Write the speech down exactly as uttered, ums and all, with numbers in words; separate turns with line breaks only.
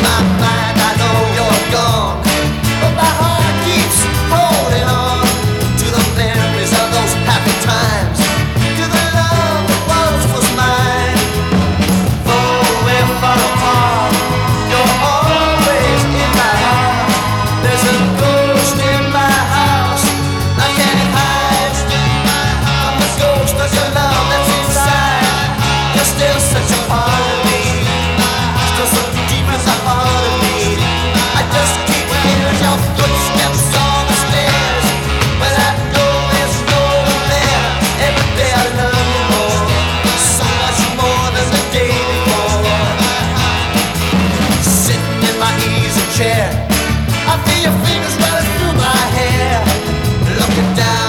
my mind, I know you're gone, but my heart keeps holding on to the memories of those happy times, to the love that once was mine. Though we're far apart, you're always in my heart. There's a ghost in my house I can't hide from the ghost of your love that's inside. You're still such a part of me, still so deep in the heart of me. I just keep hearing your footsteps on the stairs, but I know there's no one there. Every day I love you more, so much more than the day before. Sitting in my easy chair, I feel your fingers running through my hair, looking down